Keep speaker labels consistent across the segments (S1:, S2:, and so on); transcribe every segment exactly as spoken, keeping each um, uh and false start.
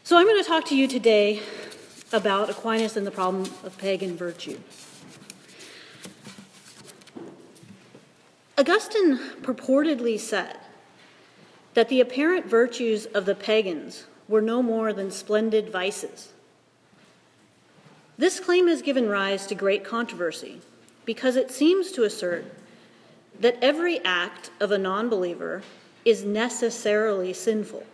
S1: So I'm going to talk to you today about Aquinas and the problem of pagan virtue. Augustine purportedly said that the apparent virtues of the pagans were no more than splendid vices. This claim has given rise to great controversy because it seems to assert that every act of a non-believer is necessarily sinful.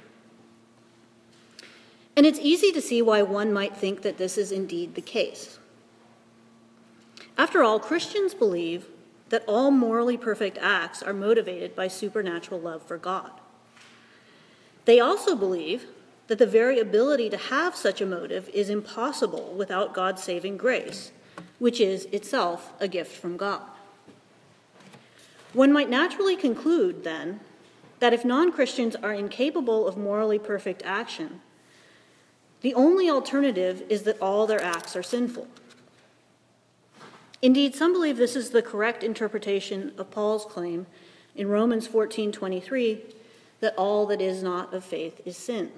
S1: And it's easy to see why one might think that this is indeed the case. After all, Christians believe that all morally perfect acts are motivated by supernatural love for God. They also believe that the very ability to have such a motive is impossible without God's saving grace, which is itself a gift from God. One might naturally conclude, then, that if non-Christians are incapable of morally perfect action, the only alternative is that all their acts are sinful. Indeed, some believe this is the correct interpretation of Paul's claim in Romans fourteen twenty-three that all that is not of faith is sin.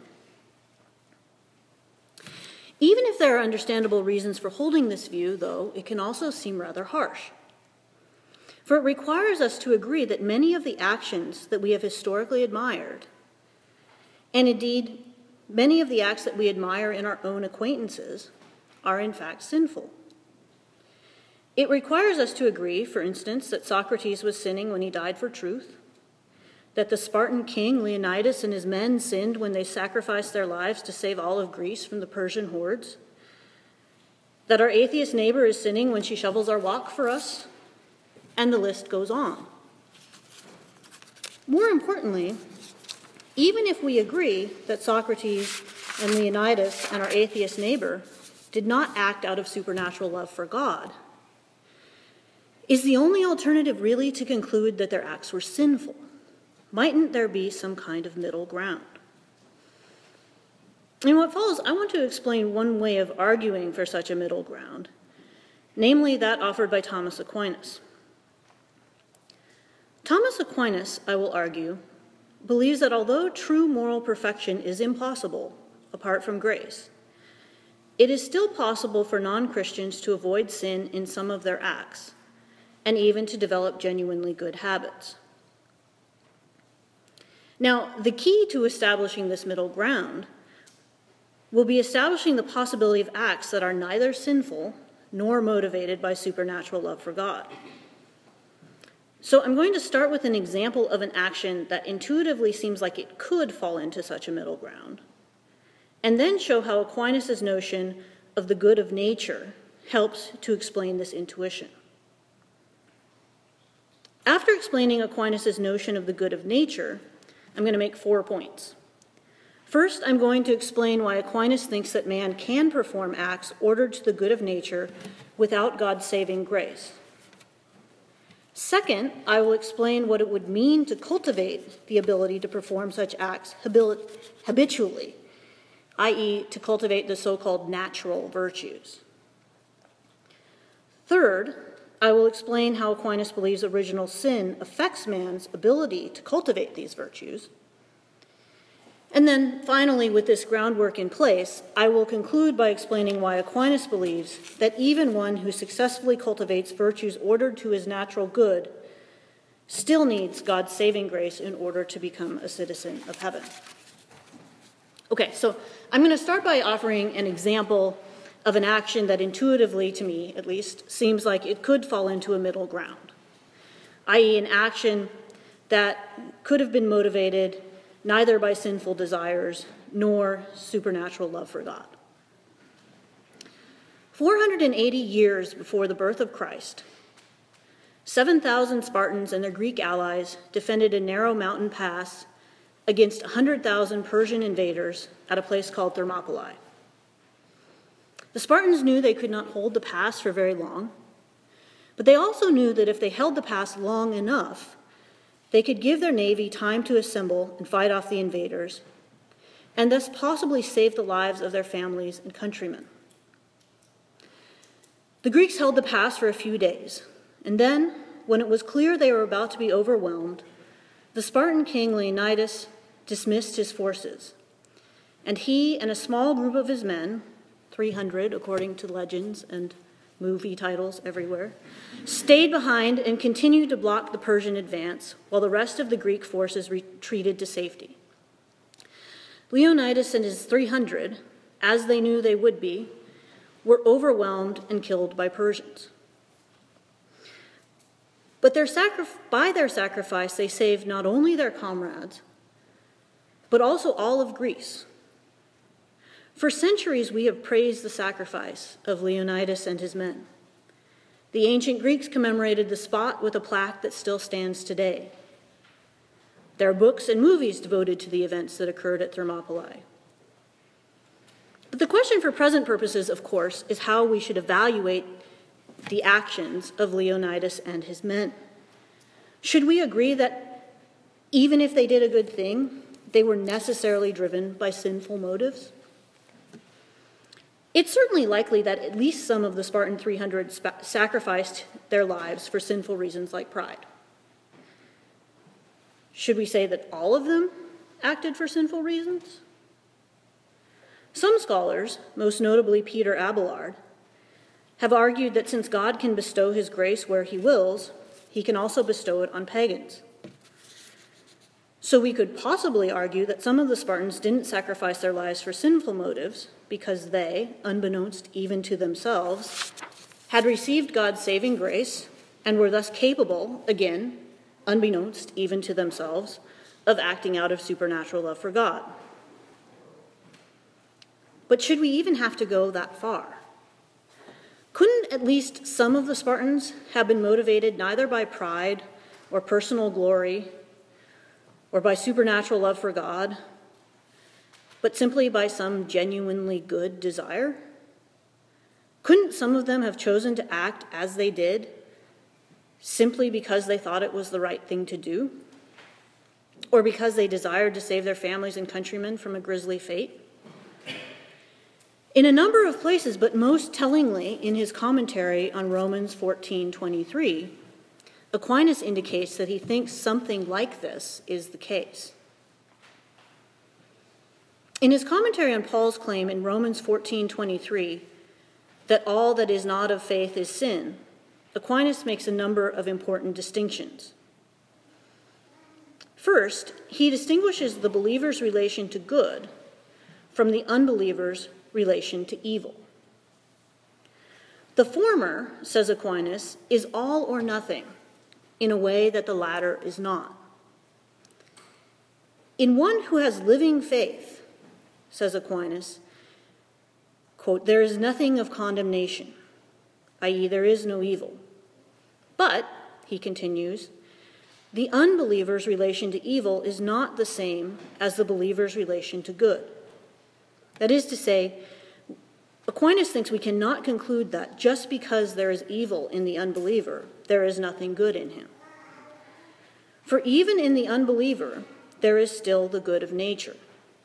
S1: Even if there are understandable reasons for holding this view, though, it can also seem rather harsh. For it requires us to agree that many of the actions that we have historically admired, and indeed many of the acts that we admire in our own acquaintances, are in fact sinful. It requires us to agree, for instance, that Socrates was sinning when he died for truth, that the Spartan king Leonidas and his men sinned when they sacrificed their lives to save all of Greece from the Persian hordes, that our atheist neighbor is sinning when she shovels our walk for us, and the list goes on. More importantly, even if we agree that Socrates and Leonidas and our atheist neighbor did not act out of supernatural love for God, is the only alternative really to conclude that their acts were sinful? Mightn't there be some kind of middle ground? In what follows, I want to explain one way of arguing for such a middle ground, namely that offered by Thomas Aquinas. Thomas Aquinas, I will argue, believes that although true moral perfection is impossible apart from grace, it is still possible for non-Christians to avoid sin in some of their acts, and even to develop genuinely good habits. Now, the key to establishing this middle ground will be establishing the possibility of acts that are neither sinful nor motivated by supernatural love for God. So I'm going to start with an example of an action that intuitively seems like it could fall into such a middle ground, and then show how Aquinas' notion of the good of nature helps to explain this intuition. After explaining Aquinas' notion of the good of nature, I'm going to make four points. First, I'm going to explain why Aquinas thinks that man can perform acts ordered to the good of nature without God's saving grace. Second, I will explain what it would mean to cultivate the ability to perform such acts habitually, that is, to cultivate the so-called natural virtues. Third, I will explain how Aquinas believes original sin affects man's ability to cultivate these virtues. And then, finally, with this groundwork in place, I will conclude by explaining why Aquinas believes that even one who successfully cultivates virtues ordered to his natural good still needs God's saving grace in order to become a citizen of heaven. Okay, so I'm going to start by offering an example of an action that intuitively, to me at least, seems like it could fall into a middle ground, that is an action that could have been motivated neither by sinful desires nor supernatural love for God. four hundred eighty years before the birth of Christ, seven thousand Spartans and their Greek allies defended a narrow mountain pass against one hundred thousand Persian invaders at a place called Thermopylae. The Spartans knew they could not hold the pass for very long, but they also knew that if they held the pass long enough, they could give their navy time to assemble and fight off the invaders, and thus possibly save the lives of their families and countrymen. The Greeks held the pass for a few days, and then, when it was clear they were about to be overwhelmed, the Spartan king Leonidas dismissed his forces, and he and a small group of his men, three hundred according to legends and movie titles everywhere, stayed behind and continued to block the Persian advance while the rest of the Greek forces retreated to safety. Leonidas and his three hundred, as they knew they would be, were overwhelmed and killed by Persians. But their sacri- by their sacrifice, they saved not only their comrades, but also all of Greece. For centuries, we have praised the sacrifice of Leonidas and his men. The ancient Greeks commemorated the spot with a plaque that still stands today. There are books and movies devoted to the events that occurred at Thermopylae. But the question for present purposes, of course, is how we should evaluate the actions of Leonidas and his men. Should we agree that even if they did a good thing, they were necessarily driven by sinful motives? It's certainly likely that at least some of the Spartan three hundred sp- sacrificed their lives for sinful reasons like pride. Should we say that all of them acted for sinful reasons? Some scholars, most notably Peter Abelard, have argued that since God can bestow his grace where he wills, he can also bestow it on pagans. So we could possibly argue that some of the Spartans didn't sacrifice their lives for sinful motives because they, unbeknownst even to themselves, had received God's saving grace and were thus capable, again, unbeknownst even to themselves, of acting out of supernatural love for God. But should we even have to go that far? Couldn't at least some of the Spartans have been motivated neither by pride or personal glory or by supernatural love for God, but simply by some genuinely good desire? Couldn't some of them have chosen to act as they did simply because they thought it was the right thing to do? Or because they desired to save their families and countrymen from a grisly fate? In a number of places, but most tellingly in his commentary on Romans fourteen twenty-three, Aquinas indicates that he thinks something like this is the case. In his commentary on Paul's claim in Romans fourteen twenty-three that all that is not of faith is sin, Aquinas makes a number of important distinctions. First, he distinguishes the believer's relation to good from the unbeliever's relation to evil. The former, says Aquinas, is all or nothing in a way that the latter is not. In one who has living faith, says Aquinas, quote, there is nothing of condemnation, that is, there is no evil. But, he continues, the unbeliever's relation to evil is not the same as the believer's relation to good. That is to say, Aquinas thinks we cannot conclude that just because there is evil in the unbeliever, there is nothing good in him. For even in the unbeliever, there is still the good of nature.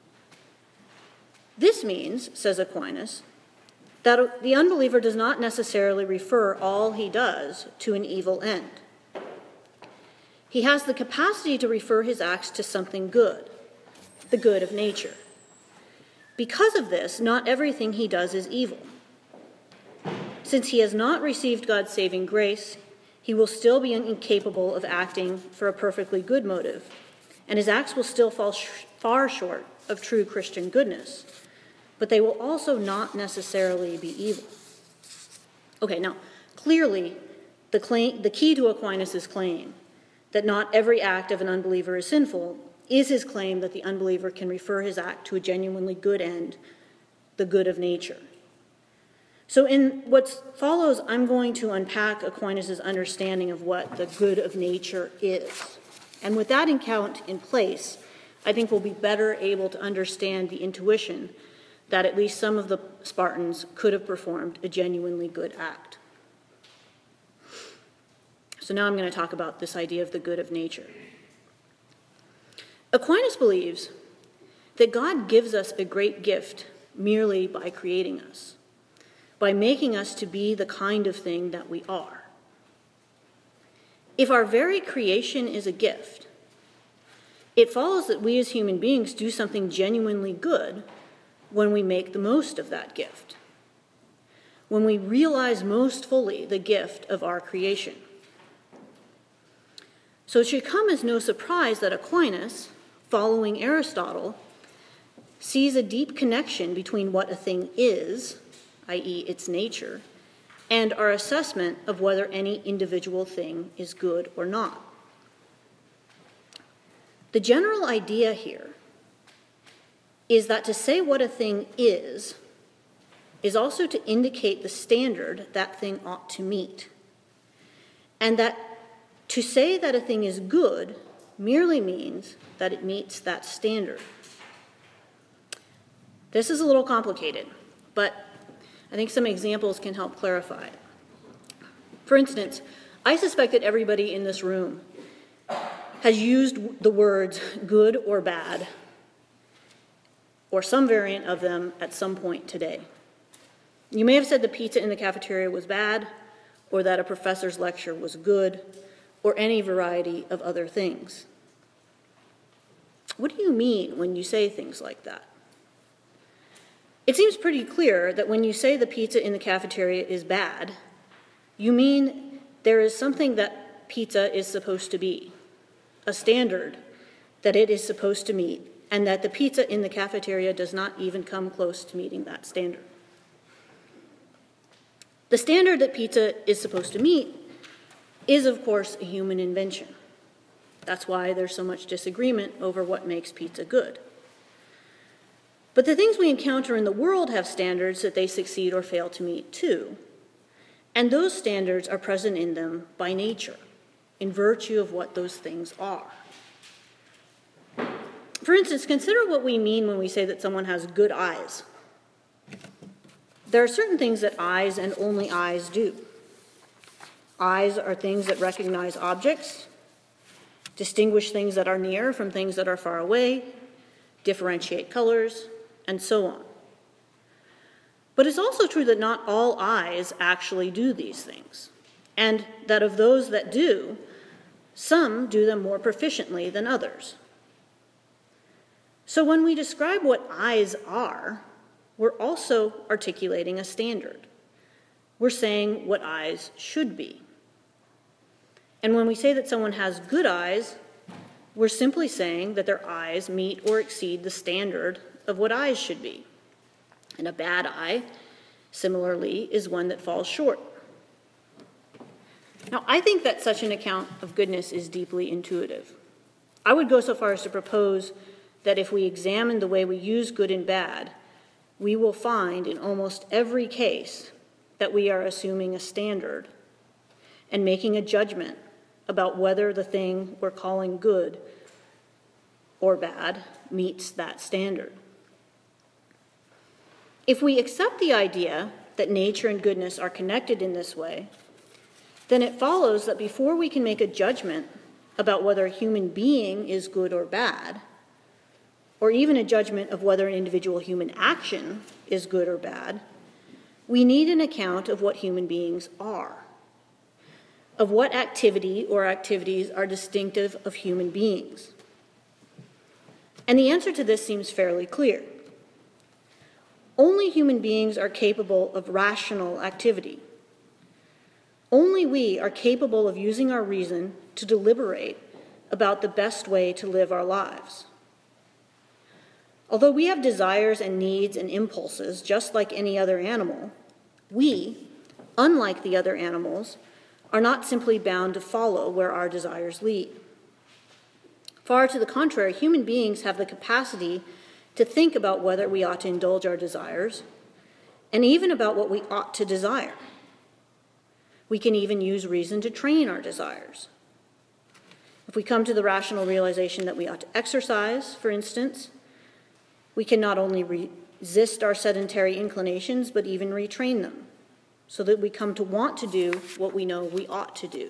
S1: This means, says Aquinas, that the unbeliever does not necessarily refer all he does to an evil end. He has the capacity to refer his acts to something good, the good of nature. Because of this, not everything he does is evil. Since he has not received God's saving grace, he will still be incapable of acting for a perfectly good motive, and his acts will still fall sh- far short of true Christian goodness, but they will also not necessarily be evil. Okay, now, clearly, the, claim, the key to Aquinas' claim that not every act of an unbeliever is sinful is his claim that the unbeliever can refer his act to a genuinely good end, the good of nature. So in what follows, I'm going to unpack Aquinas' understanding of what the good of nature is. And with that account in place, I think we'll be better able to understand the intuition that at least some of the Spartans could have performed a genuinely good act. So now I'm going to talk about this idea of the good of nature. Aquinas believes that God gives us a great gift merely by creating us, by making us to be the kind of thing that we are. If our very creation is a gift, it follows that we as human beings do something genuinely good when we make the most of that gift, when we realize most fully the gift of our creation. So it should come as no surprise that Aquinas, following Aristotle, sees a deep connection between what a thing is, that is its nature, and our assessment of whether any individual thing is good or not. The general idea here is that to say what a thing is, is also to indicate the standard that thing ought to meet, and that to say that a thing is good merely means that it meets that standard. This is a little complicated, but I think some examples can help clarify it. For instance, I suspect that everybody in this room has used the words good or bad, or some variant of them at some point today. You may have said the pizza in the cafeteria was bad, or that a professor's lecture was good, or any variety of other things. What do you mean when you say things like that? It seems pretty clear that when you say the pizza in the cafeteria is bad, you mean there is something that pizza is supposed to be, a standard that it is supposed to meet, and that the pizza in the cafeteria does not even come close to meeting that standard. The standard that pizza is supposed to meet is, of course, a human invention. That's why there's so much disagreement over what makes pizza good. But the things we encounter in the world have standards that they succeed or fail to meet too. And those standards are present in them by nature, in virtue of what those things are. For instance, consider what we mean when we say that someone has good eyes. There are certain things that eyes and only eyes do. Eyes are things that recognize objects, distinguish things that are near from things that are far away, differentiate colors, and so on. But it's also true that not all eyes actually do these things, and that of those that do, some do them more proficiently than others. So when we describe what eyes are, we're also articulating a standard. We're saying what eyes should be. And when we say that someone has good eyes, we're simply saying that their eyes meet or exceed the standard of what eyes should be. And a bad eye, similarly, is one that falls short. Now, I think that such an account of goodness is deeply intuitive. I would go so far as to propose that if we examine the way we use good and bad, we will find in almost every case that we are assuming a standard and making a judgment about whether the thing we're calling good or bad meets that standard. If we accept the idea that nature and goodness are connected in this way, then it follows that before we can make a judgment about whether a human being is good or bad, or even a judgment of whether an individual human action is good or bad, we need an account of what human beings are, of what activity or activities are distinctive of human beings. And the answer to this seems fairly clear. Only human beings are capable of rational activity. Only we are capable of using our reason to deliberate about the best way to live our lives. Although we have desires and needs and impulses just like any other animal, we, unlike the other animals, are not simply bound to follow where our desires lead. Far to the contrary, human beings have the capacity to think about whether we ought to indulge our desires, and even about what we ought to desire. We can even use reason to train our desires. If we come to the rational realization that we ought to exercise, for instance, we can not only resist our sedentary inclinations, but even retrain them, so that we come to want to do what we know we ought to do.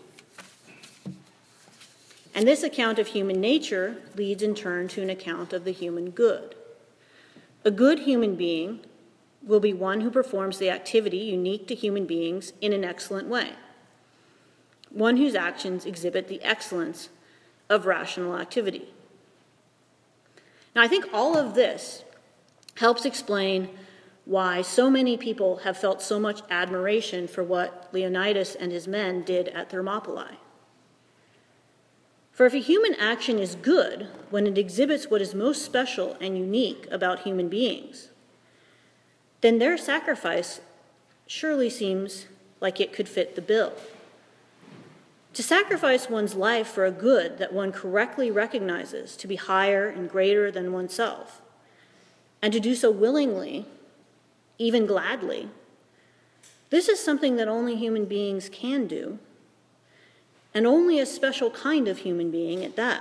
S1: And this account of human nature leads in turn to an account of the human good. A good human being will be one who performs the activity unique to human beings in an excellent way, one whose actions exhibit the excellence of rational activity. Now, I think all of this helps explain why so many people have felt so much admiration for what Leonidas and his men did at Thermopylae. For if a human action is good when it exhibits what is most special and unique about human beings, then their sacrifice surely seems like it could fit the bill. To sacrifice one's life for a good that one correctly recognizes to be higher and greater than oneself, and to do so willingly, even gladly, this is something that only human beings can do, and only a special kind of human being at that.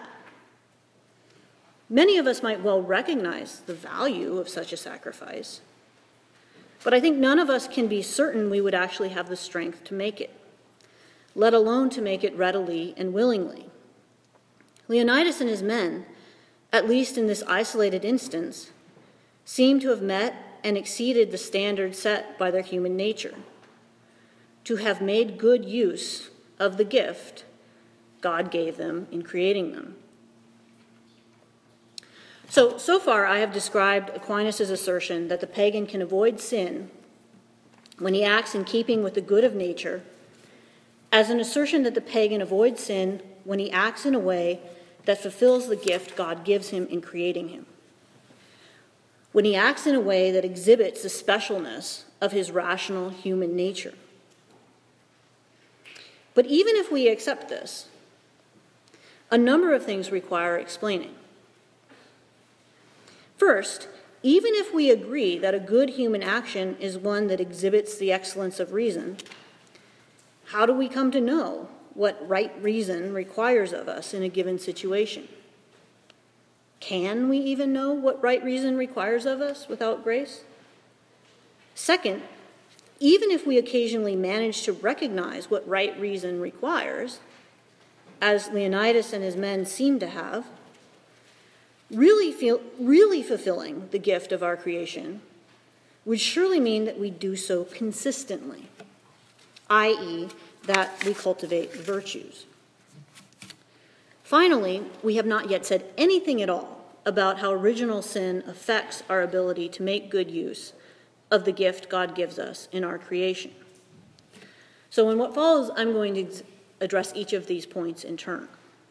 S1: Many of us might well recognize the value of such a sacrifice, but I think none of us can be certain we would actually have the strength to make it, let alone to make it readily and willingly. Leonidas and his men, at least in this isolated instance, seem to have met and exceeded the standard set by their human nature, to have made good use of the gift God gave them in creating them. So, so far I have described Aquinas' assertion that the pagan can avoid sin when he acts in keeping with the good of nature as an assertion that the pagan avoids sin when he acts in a way that fulfills the gift God gives him in creating him, when he acts in a way that exhibits the specialness of his rational human nature. But even if we accept this, a number of things require explaining. First, even if we agree that a good human action is one that exhibits the excellence of reason, how do we come to know what right reason requires of us in a given situation? Can we even know what right reason requires of us without grace? Second, even if we occasionally manage to recognize what right reason requires, as Leonidas and his men seem to have, really feel really fulfilling the gift of our creation would surely mean that we do so consistently, that is, that we cultivate virtues. Finally, we have not yet said anything at all about how original sin affects our ability to make good use of the gift God gives us in our creation. So in what follows, I'm going to address each of these points in turn.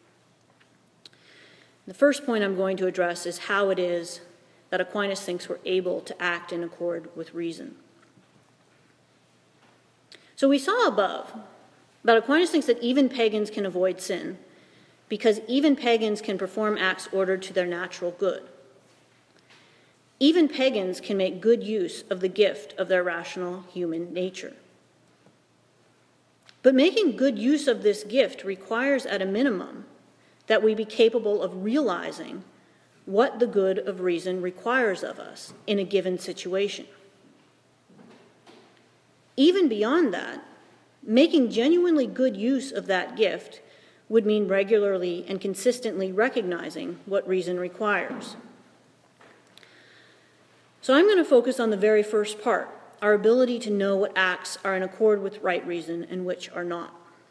S1: The first point I'm going to address is how it is that Aquinas thinks we're able to act in accord with reason. So we saw above that Aquinas thinks that even pagans can avoid sin because even pagans can perform acts ordered to their natural good. Even pagans can make good use of the gift of their rational human nature. But making good use of this gift requires, at a minimum, that we be capable of realizing what the good of reason requires of us in a given situation. Even beyond that, making genuinely good use of that gift would mean regularly and consistently recognizing what reason requires. So I'm going to focus on the very first part, our ability to know what acts are in accord with right reason and which are not.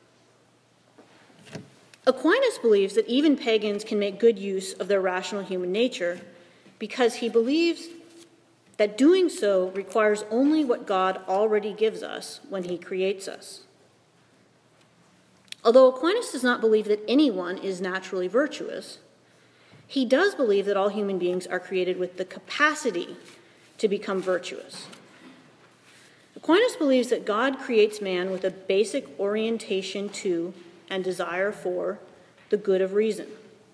S1: Aquinas believes that even pagans can make good use of their rational human nature because he believes that doing so requires only what God already gives us when he creates us. Although Aquinas does not believe that anyone is naturally virtuous, he does believe that all human beings are created with the capacity to become virtuous. Aquinas believes that God creates man with a basic orientation to and desire for the good of reason.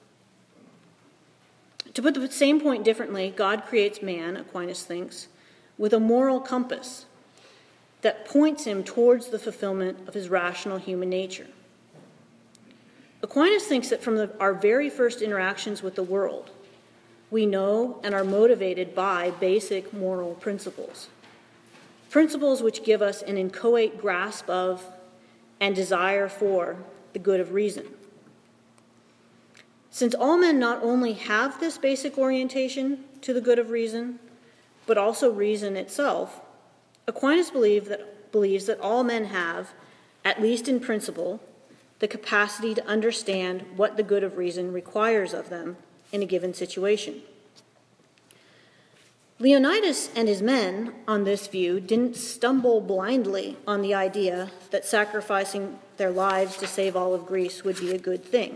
S1: To put the same point differently, God creates man, Aquinas thinks, with a moral compass that points him towards the fulfillment of his rational human nature. Aquinas thinks that from the, our very first interactions with the world, we know and are motivated by basic moral principles. Principles which give us an inchoate grasp of and desire for the good of reason. Since all men not only have this basic orientation to the good of reason, but also reason itself, Aquinas believe that, believes that all men have, at least in principle, the capacity to understand what the good of reason requires of them in a given situation. Leonidas and his men on this view didn't stumble blindly on the idea that sacrificing their lives to save all of Greece would be a good thing.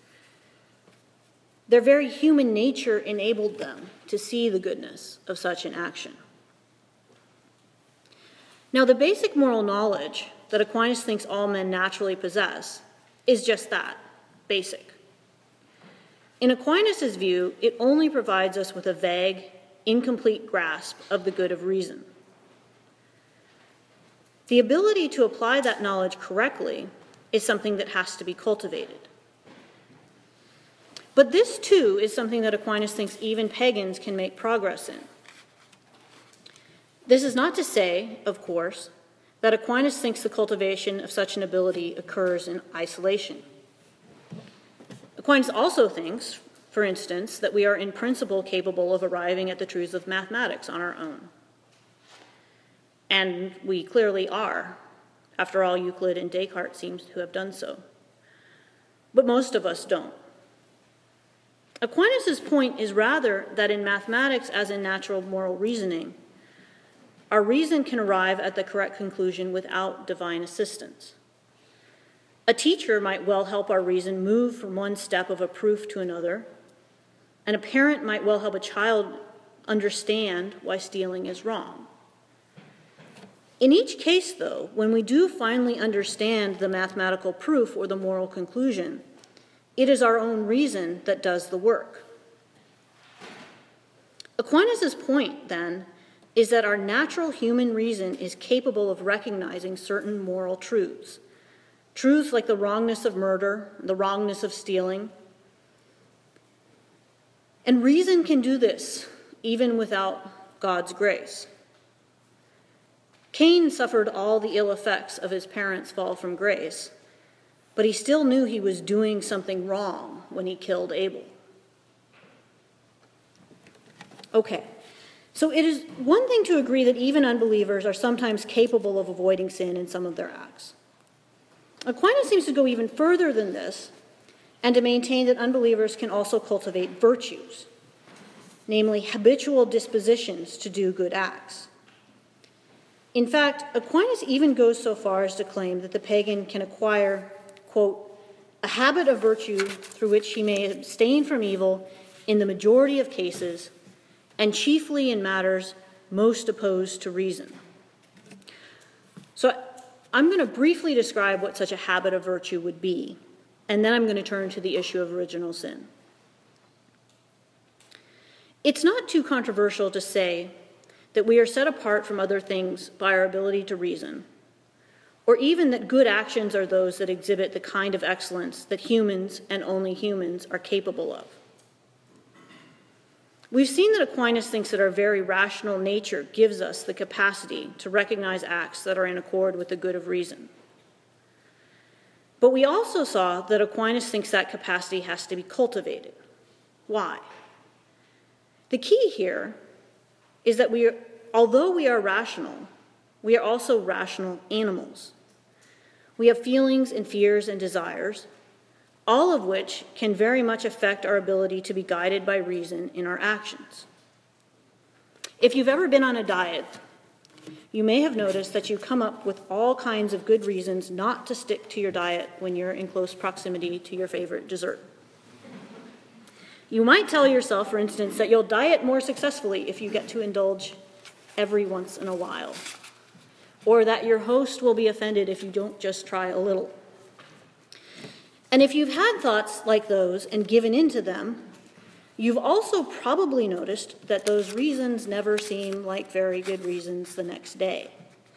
S1: Their very human nature enabled them to see the goodness of such an action. Now, the basic moral knowledge that Aquinas thinks all men naturally possess is just that, basic. In Aquinas' view, it only provides us with a vague, incomplete grasp of the good of reason. The ability to apply that knowledge correctly is something that has to be cultivated. But this, too, is something that Aquinas thinks even pagans can make progress in. This is not to say, of course, that Aquinas thinks the cultivation of such an ability occurs in isolation. Aquinas also thinks, for instance, that we are in principle capable of arriving at the truths of mathematics on our own. And we clearly are. After all, Euclid and Descartes seem to have done so. But most of us don't. Aquinas' point is rather that in mathematics, as in natural moral reasoning, our reason can arrive at the correct conclusion without divine assistance. A teacher might well help our reason move from one step of a proof to another, and a parent might well help a child understand why stealing is wrong. In each case, though, when we do finally understand the mathematical proof or the moral conclusion, it is our own reason that does the work. Aquinas' point, then, is that our natural human reason is capable of recognizing certain moral truths. Truths like the wrongness of murder, the wrongness of stealing. And reason can do this, even without God's grace. Cain suffered all the ill effects of his parents' fall from grace, but he still knew he was doing something wrong when he killed Abel. Okay. So it is one thing to agree that even unbelievers are sometimes capable of avoiding sin in some of their acts. Aquinas seems to go even further than this and to maintain that unbelievers can also cultivate virtues, namely habitual dispositions to do good acts. In fact, Aquinas even goes so far as to claim that the pagan can acquire, quote, a habit of virtue through which he may abstain from evil in the majority of cases, and chiefly in matters most opposed to reason. So I'm going to briefly describe what such a habit of virtue would be, and then I'm going to turn to the issue of original sin. It's not too controversial to say that we are set apart from other things by our ability to reason, or even that good actions are those that exhibit the kind of excellence that humans and only humans are capable of. We've seen that Aquinas thinks that our very rational nature gives us the capacity to recognize acts that are in accord with the good of reason. But we also saw that Aquinas thinks that capacity has to be cultivated. Why? The key here is that we are, although we are rational, we are also rational animals. We have feelings and fears and desires, all of which can very much affect our ability to be guided by reason in our actions. If you've ever been on a diet, you may have noticed that you come up with all kinds of good reasons not to stick to your diet when you're in close proximity to your favorite dessert. You might tell yourself, for instance, that you'll diet more successfully if you get to indulge every once in a while, or that your host will be offended if you don't just try a little. And if you've had thoughts like those and given in to them, you've also probably noticed that those reasons never seem like very good reasons the next day.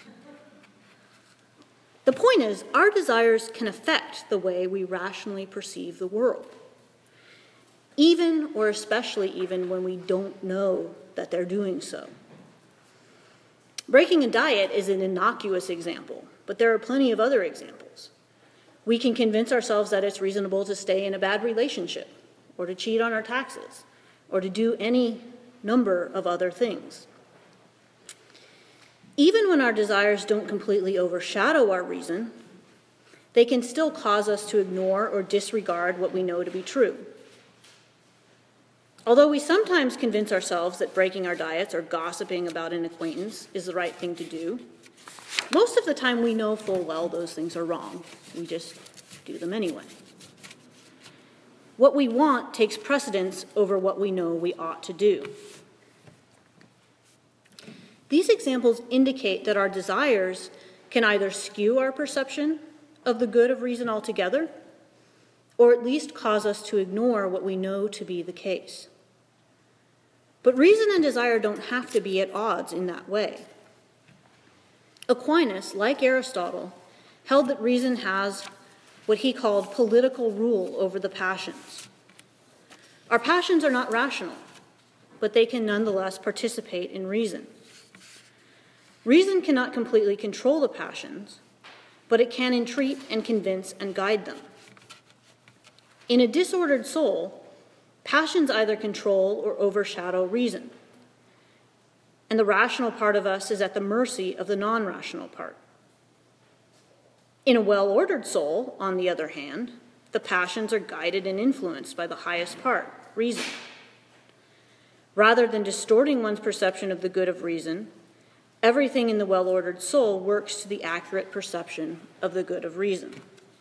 S1: The point is, our desires can affect the way we rationally perceive the world, even or especially even when we don't know that they're doing so. Breaking a diet is an innocuous example, but there are plenty of other examples. We can convince ourselves that it's reasonable to stay in a bad relationship, or to cheat on our taxes, or to do any number of other things. Even when our desires don't completely overshadow our reason, they can still cause us to ignore or disregard what we know to be true. Although we sometimes convince ourselves that breaking our diets or gossiping about an acquaintance is the right thing to do, most of the time we know full well those things are wrong. We just do them anyway. What we want takes precedence over what we know we ought to do. These examples indicate that our desires can either skew our perception of the good of reason altogether, or at least cause us to ignore what we know to be the case. But reason and desire don't have to be at odds in that way. Aquinas, like Aristotle, held that reason has what he called political rule over the passions. Our passions are not rational, but they can nonetheless participate in reason. Reason cannot completely control the passions, but it can entreat and convince and guide them. In a disordered soul, passions either control or overshadow reason, and the rational part of us is at the mercy of the non-rational part. In a well-ordered soul, on the other hand, the passions are guided and influenced by the highest part, reason. Rather than distorting one's perception of the good of reason, everything in the well-ordered soul works to the accurate perception of the good of reason.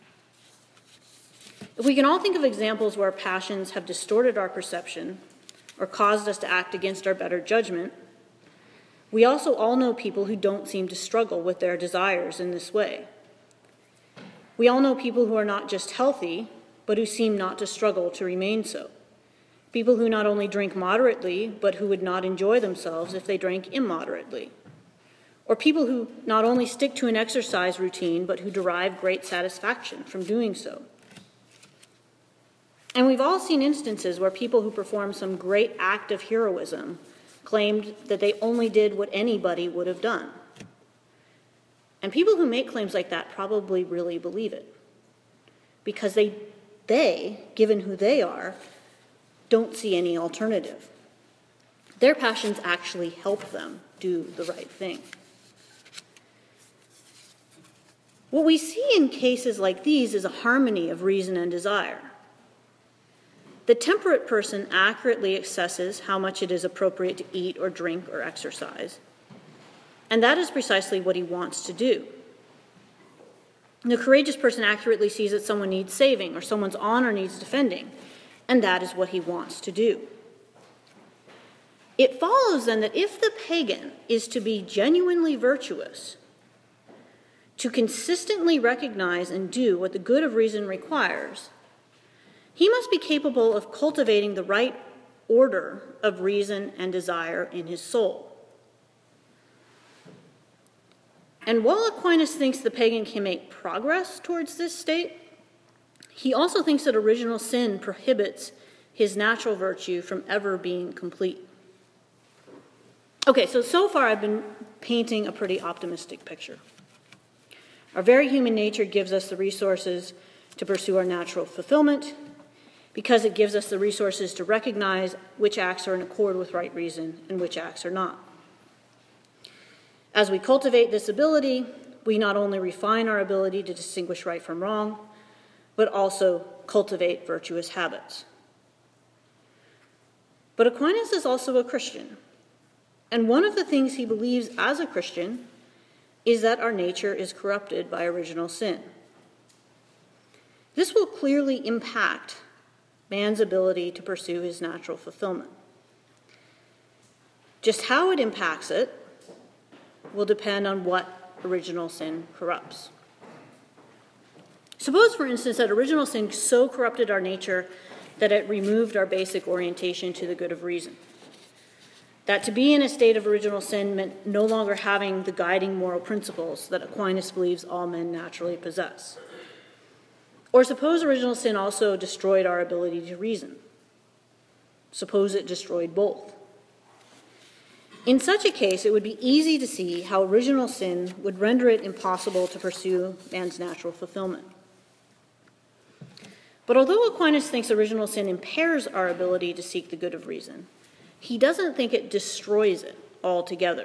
S1: If we can all think of examples where passions have distorted our perception or caused us to act against our better judgment, we also all know people who don't seem to struggle with their desires in this way. We all know people who are not just healthy, but who seem not to struggle to remain so. People who not only drink moderately, but who would not enjoy themselves if they drank immoderately. Or people who not only stick to an exercise routine, but who derive great satisfaction from doing so. And we've all seen instances where people who performed some great act of heroism claimed that they only did what anybody would have done. And people who make claims like that probably really believe it, because they, they, given who they are, don't see any alternative. Their passions actually help them do the right thing. What we see in cases like these is a harmony of reason and desire. The temperate person accurately assesses how much it is appropriate to eat or drink or exercise, and that is precisely what he wants to do. The courageous person accurately sees that someone needs saving or someone's honor needs defending, and that is what he wants to do. It follows then that if the pagan is to be genuinely virtuous, to consistently recognize and do what the good of reason requires, he must be capable of cultivating the right order of reason and desire in his soul. And while Aquinas thinks the pagan can make progress towards this state, he also thinks that original sin prohibits his natural virtue from ever being complete. Okay, so so far I've been painting a pretty optimistic picture. Our very human nature gives us the resources to pursue our natural fulfillment, because it gives us the resources to recognize which acts are in accord with right reason and which acts are not. As we cultivate this ability, we not only refine our ability to distinguish right from wrong, but also cultivate virtuous habits. But Aquinas is also a Christian, and one of the things he believes as a Christian is that our nature is corrupted by original sin. This will clearly impact man's ability to pursue his natural fulfillment. Just how it impacts it will depend on what original sin corrupts. Suppose, for instance, that original sin so corrupted our nature that it removed our basic orientation to the good of reason. That to be in a state of original sin meant no longer having the guiding moral principles that Aquinas believes all men naturally possess. Or suppose original sin also destroyed our ability to reason. Suppose it destroyed both. In such a case, it would be easy to see how original sin would render it impossible to pursue man's natural fulfillment. But although Aquinas thinks original sin impairs our ability to seek the good of reason, he doesn't think it destroys it altogether.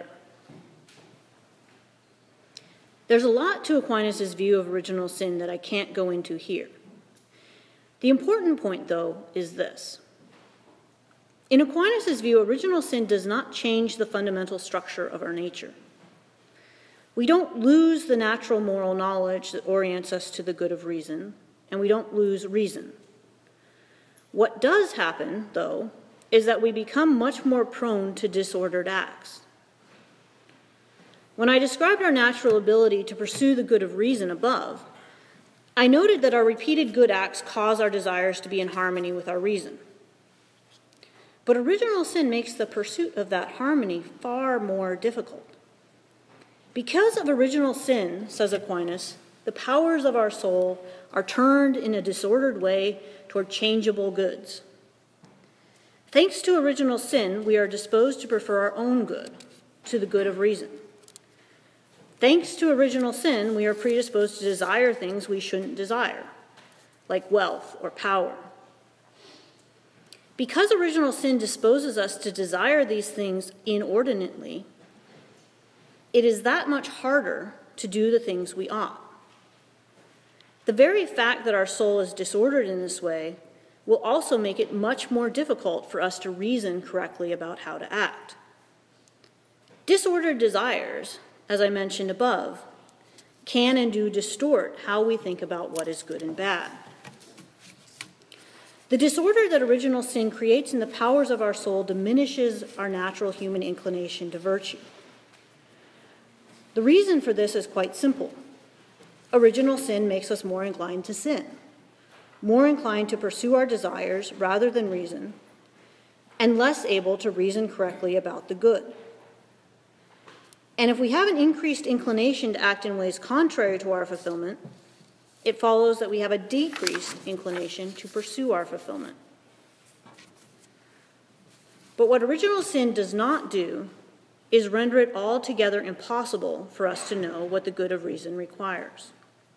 S1: There's a lot to Aquinas' view of original sin that I can't go into here. The important point, though, is this. In Aquinas' view, original sin does not change the fundamental structure of our nature. We don't lose the natural moral knowledge that orients us to the good of reason, and we don't lose reason. What does happen, though, is that we become much more prone to disordered acts. When I described our natural ability to pursue the good of reason above, I noted that our repeated good acts cause our desires to be in harmony with our reason. But original sin makes the pursuit of that harmony far more difficult. Because of original sin, says Aquinas, the powers of our soul are turned in a disordered way toward changeable goods. Thanks to original sin, we are disposed to prefer our own good to the good of reason. Thanks to original sin, we are predisposed to desire things we shouldn't desire, like wealth or power. Because original sin disposes us to desire these things inordinately, it is that much harder to do the things we ought. The very fact that our soul is disordered in this way will also make it much more difficult for us to reason correctly about how to act. Disordered desires, as I mentioned above, can and do distort how we think about what is good and bad. The disorder that original sin creates in the powers of our soul diminishes our natural human inclination to virtue. The reason for this is quite simple. Original sin makes us more inclined to sin, more inclined to pursue our desires rather than reason, and less able to reason correctly about the good. And if we have an increased inclination to act in ways contrary to our fulfillment, it follows that we have a decreased inclination to pursue our fulfillment. But what original sin does not do is render it altogether impossible for us to know what the good of reason requires.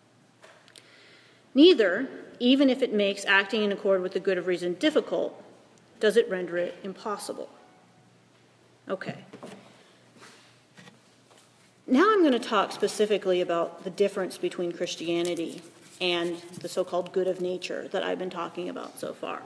S1: Neither, even if it makes acting in accord with the good of reason difficult, does it render it impossible. Okay. Now I'm going to talk specifically about the difference between Christianity and the so-called good of nature that I've been talking about so far.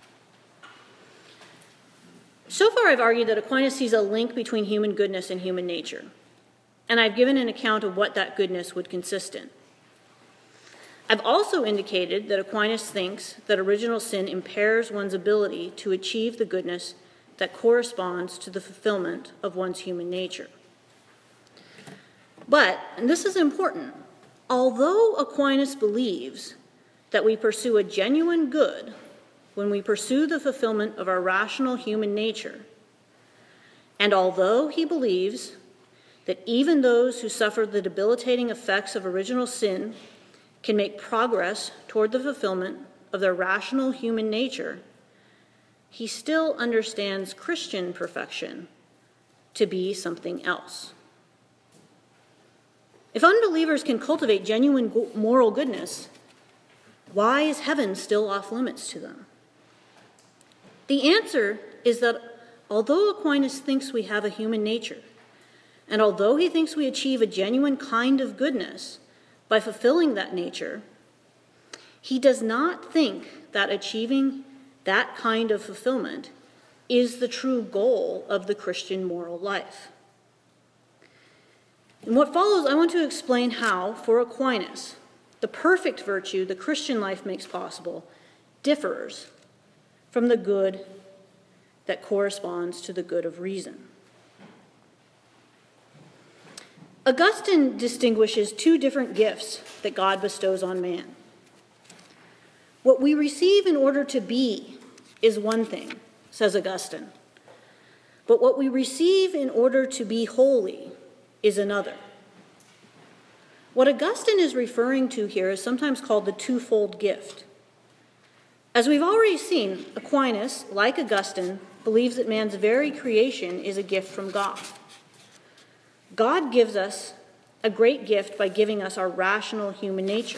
S1: So far, I've argued that Aquinas sees a link between human goodness and human nature, and I've given an account of what that goodness would consist in. I've also indicated that Aquinas thinks that original sin impairs one's ability to achieve the goodness that corresponds to the fulfillment of one's human nature. But, and this is important, although Aquinas believes that we pursue a genuine good when we pursue the fulfillment of our rational human nature, and although he believes that even those who suffer the debilitating effects of original sin can make progress toward the fulfillment of their rational human nature, he still understands Christian perfection to be something else. If unbelievers can cultivate genuine moral goodness, why is heaven still off limits to them? The answer is that although Aquinas thinks we have a human nature, and although he thinks we achieve a genuine kind of goodness by fulfilling that nature, he does not think that achieving that kind of fulfillment is the true goal of the Christian moral life. In what follows, I want to explain how, for Aquinas, the perfect virtue the Christian life makes possible differs from the good that corresponds to the good of reason. Augustine distinguishes two different gifts that God bestows on man. What we receive in order to be is one thing, says Augustine, but what we receive in order to be holy is another. What Augustine is referring to here is sometimes called the twofold gift. As we've already seen, Aquinas, like Augustine, believes that man's very creation is a gift from God. God gives us a great gift by giving us our rational human nature.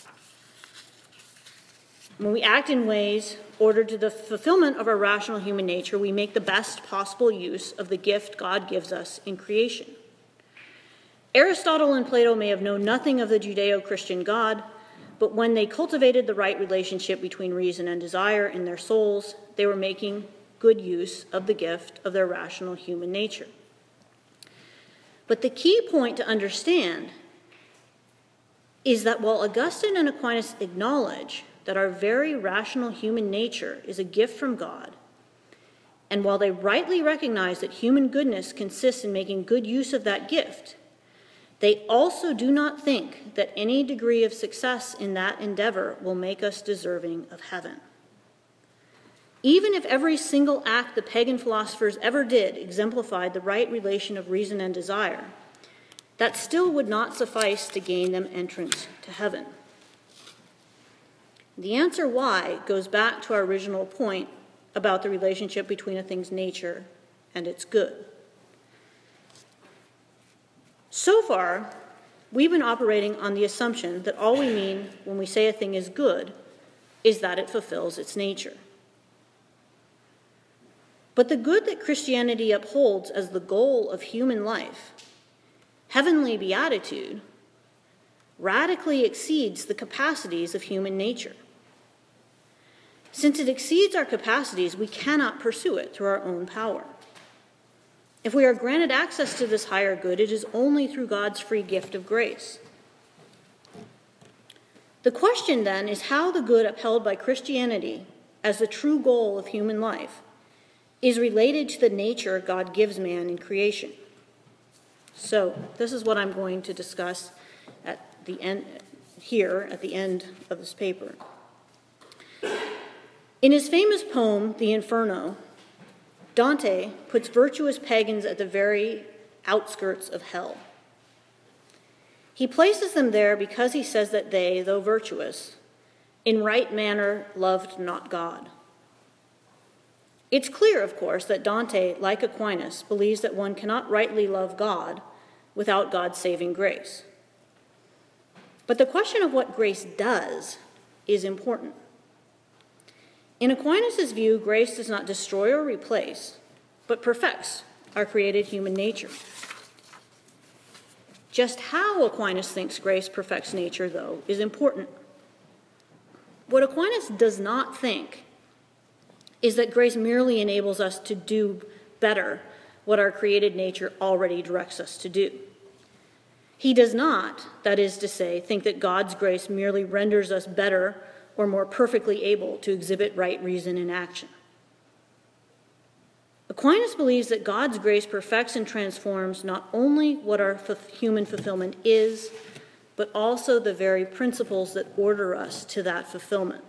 S1: When we act in ways ordered to the fulfillment of our rational human nature, we make the best possible use of the gift God gives us in creation. Aristotle and Plato may have known nothing of the Judeo-Christian God, but when they cultivated the right relationship between reason and desire in their souls, they were making good use of the gift of their rational human nature. But the key point to understand is that while Augustine and Aquinas acknowledge that our very rational human nature is a gift from God, and while they rightly recognize that human goodness consists in making good use of that gift, they also do not think that any degree of success in that endeavor will make us deserving of heaven. Even if every single act the pagan philosophers ever did exemplified the right relation of reason and desire, that still would not suffice to gain them entrance to heaven. The answer why goes back to our original point about the relationship between a thing's nature and its good. So far, we've been operating on the assumption that all we mean when we say a thing is good is that it fulfills its nature. But the good that Christianity upholds as the goal of human life, heavenly beatitude, radically exceeds the capacities of human nature. Since it exceeds our capacities, we cannot pursue it through our own power. If we are granted access to this higher good, it is only through God's free gift of grace. The question then is how the good upheld by Christianity as the true goal of human life is related to the nature God gives man in creation. So this is what I'm going to discuss at the end here at the end of this paper. In his famous poem, The Inferno, Dante puts virtuous pagans at the very outskirts of hell. He places them there because he says that they, though virtuous, in right manner loved not God. It's clear, of course, that Dante, like Aquinas, believes that one cannot rightly love God without God's saving grace. But the question of what grace does is important. In Aquinas' view, grace does not destroy or replace, but perfects our created human nature. Just how Aquinas thinks grace perfects nature, though, is important. What Aquinas does not think is that grace merely enables us to do better what our created nature already directs us to do. He does not, that is to say, think that God's grace merely renders us better or more perfectly able to exhibit right reason in action. Aquinas believes that God's grace perfects and transforms not only what our human fulfillment is, but also the very principles that order us to that fulfillment.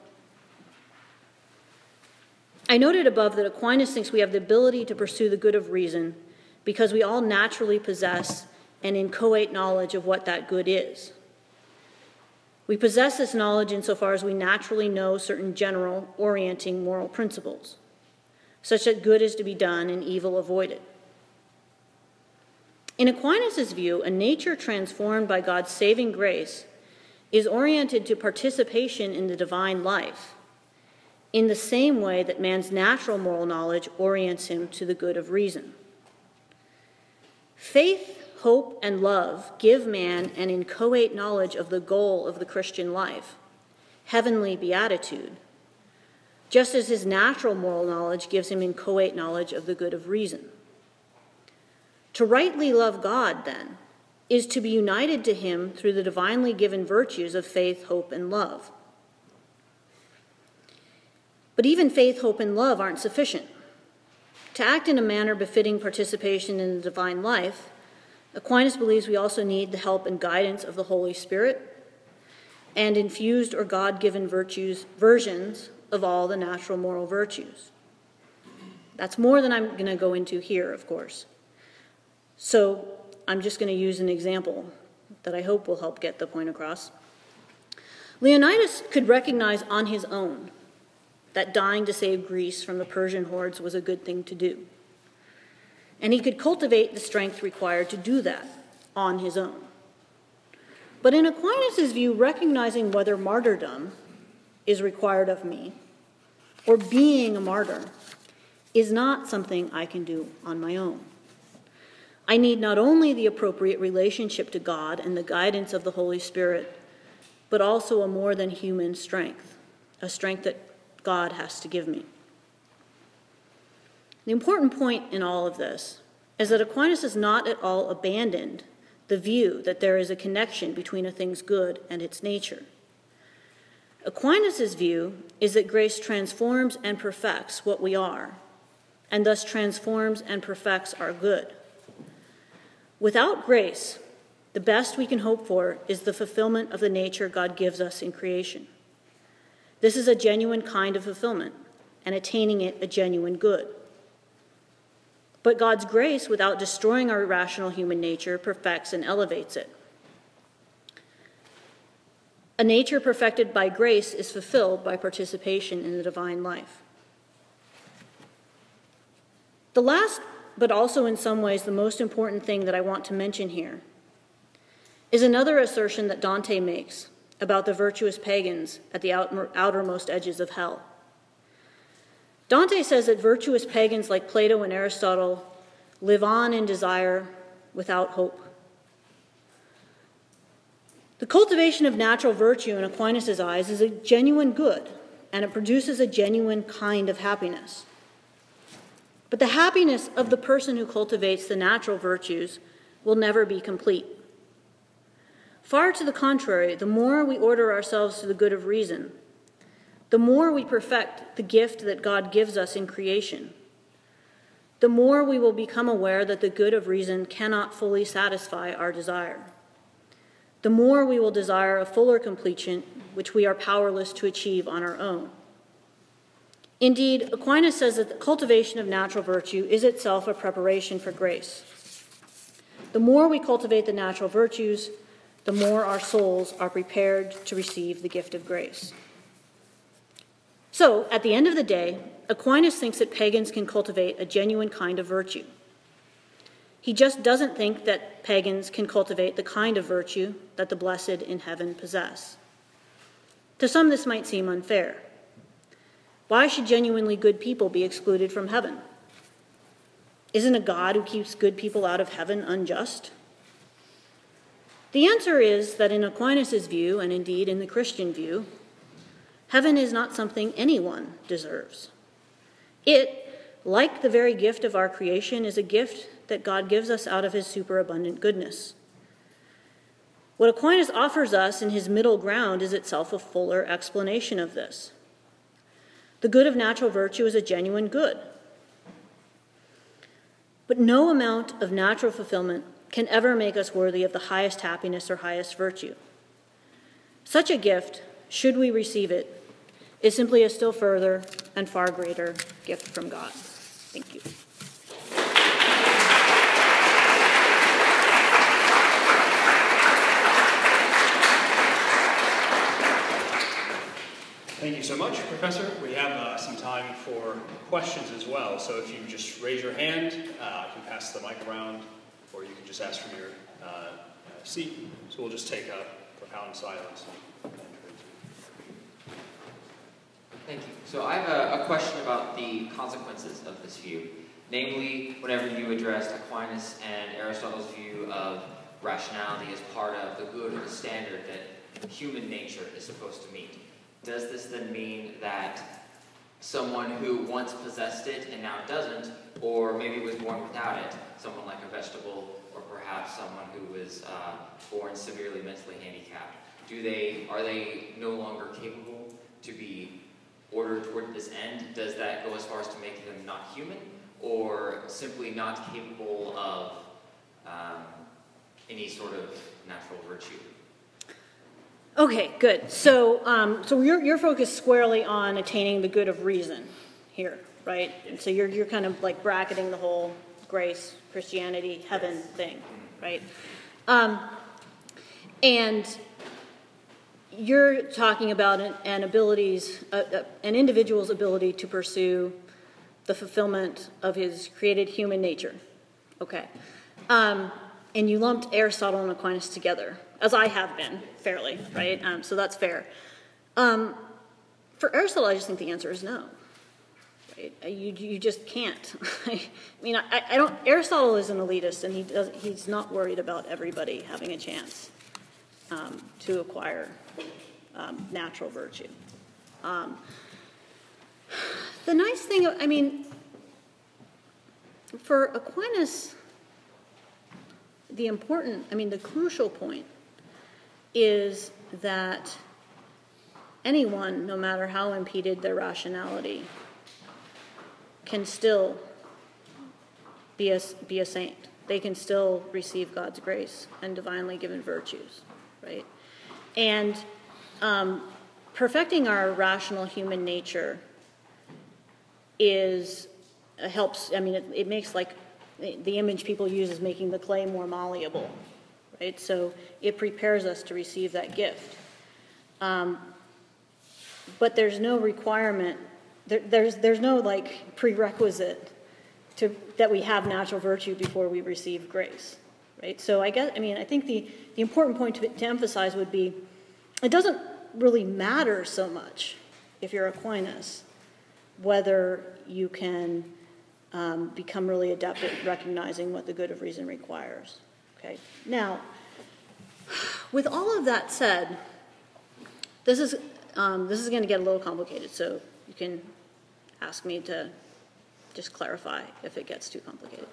S1: I noted above that Aquinas thinks we have the ability to pursue the good of reason because we all naturally possess an inchoate knowledge of what that good is. We possess this knowledge insofar as we naturally know certain general, orienting moral principles, such that good is to be done and evil avoided. In Aquinas' view, a nature transformed by God's saving grace is oriented to participation in the divine life, in the same way that man's natural moral knowledge orients him to the good of reason. Faith, hope, and love give man an inchoate knowledge of the goal of the Christian life, heavenly beatitude, just as his natural moral knowledge gives him inchoate knowledge of the good of reason. To rightly love God, then, is to be united to him through the divinely given virtues of faith, hope, and love. But even faith, hope, and love aren't sufficient. To act in a manner befitting participation in the divine life, Aquinas believes we also need the help and guidance of the Holy Spirit and infused or God-given virtues, versions of all the natural moral virtues. That's more than I'm going to go into here, of course. So I'm just going to use an example that I hope will help get the point across. Leonidas could recognize on his own that dying to save Greece from the Persian hordes was a good thing to do. And he could cultivate the strength required to do that on his own. But in Aquinas' view, recognizing whether martyrdom is required of me or being a martyr is not something I can do on my own. I need not only the appropriate relationship to God and the guidance of the Holy Spirit, but also a more than human strength, a strength that God has to give me. The important point in all of this is that Aquinas has not at all abandoned the view that there is a connection between a thing's good and its nature. Aquinas' view is that grace transforms and perfects what we are, and thus transforms and perfects our good. Without grace, the best we can hope for is the fulfillment of the nature God gives us in creation. This is a genuine kind of fulfillment, and attaining it a genuine good. But God's grace, without destroying our irrational human nature, perfects and elevates it. A nature perfected by grace is fulfilled by participation in the divine life. The last, but also in some ways the most important thing that I want to mention here, is another assertion that Dante makes about the virtuous pagans at the outermost edges of hell. Dante says that virtuous pagans like Plato and Aristotle live on in desire without hope. The cultivation of natural virtue in Aquinas' eyes is a genuine good, and it produces a genuine kind of happiness. But the happiness of the person who cultivates the natural virtues will never be complete. Far to the contrary, the more we order ourselves to the good of reason, the more we perfect the gift that God gives us in creation, the more we will become aware that the good of reason cannot fully satisfy our desire. The more we will desire a fuller completion which we are powerless to achieve on our own. Indeed, Aquinas says that the cultivation of natural virtue is itself a preparation for grace. The more we cultivate the natural virtues, the more our souls are prepared to receive the gift of grace. So, at the end of the day, Aquinas thinks that pagans can cultivate a genuine kind of virtue. He just doesn't think that pagans can cultivate the kind of virtue that the blessed in heaven possess. To some, this might seem unfair. Why should genuinely good people be excluded from heaven? Isn't a God who keeps good people out of heaven unjust? The answer is that in Aquinas' view, and indeed in the Christian view, heaven is not something anyone deserves. It, like the very gift of our creation, is a gift that God gives us out of his superabundant goodness. What Aquinas offers us in his middle ground is itself a fuller explanation of this. The good of natural virtue is a genuine good. But no amount of natural fulfillment can ever make us worthy of the highest happiness or highest virtue. Such a gift, should we receive it, is simply a still further and far greater gift from God. Thank you.
S2: Thank you so much, Professor. We have uh, some time for questions as well, so if you just raise your hand, uh, I can pass the mic around, or you can just ask from your uh, uh, seat. So we'll just take a profound silence.
S3: Thank you. So I have a, a question about the consequences of this view. Namely, whenever you addressed Aquinas and Aristotle's view of rationality as part of the good or the standard that human nature is supposed to meet, does this then mean that someone who once possessed it and now doesn't, or maybe was born without it, someone like a vegetable, or perhaps someone who was uh, born severely mentally handicapped, do they, are they no longer capable to be ordered toward this end? Does that go as far as to make them not human, or simply not capable of um, any sort of natural virtue?
S1: Okay, good. So, um, so you're you're focused squarely on attaining the good of reason here, right? And so you're you're kind of like bracketing the whole grace, Christianity, heaven thing, right? Um, and you're talking about an, an abilities, uh, uh, an individual's ability to pursue the fulfillment of his created human nature. Okay, um, and you lumped Aristotle and Aquinas together, as I have been, fairly, right? Um, so that's fair. Um, for Aristotle, I just think the answer is no. Right? You you just can't. I mean, I, I don't. Aristotle is an elitist, and he does. He's not worried about everybody having a chance um, to acquire um, natural virtue. Um, the nice thing, I mean, for Aquinas, the important, I mean, the crucial point is that anyone, no matter how impeded their rationality, can still be a, be a saint. They can still receive God's grace and divinely given virtues, right? And um, perfecting our rational human nature is, uh, helps, I mean, it, it makes, like, the image people use is making the clay more malleable, right? So it prepares us to receive that gift. Um, but there's no requirement, there, there's, there's no, like, prerequisite to, that we have natural virtue before we receive grace, right? So I guess, I mean, I think the, the important point to, to emphasize would be, it doesn't really matter so much, if you're Aquinas, whether you can um, become really adept at recognizing what the good of reason requires, okay? Now, with all of that said, this is, um, this is going to get a little complicated, so you can ask me to just clarify if it gets too complicated.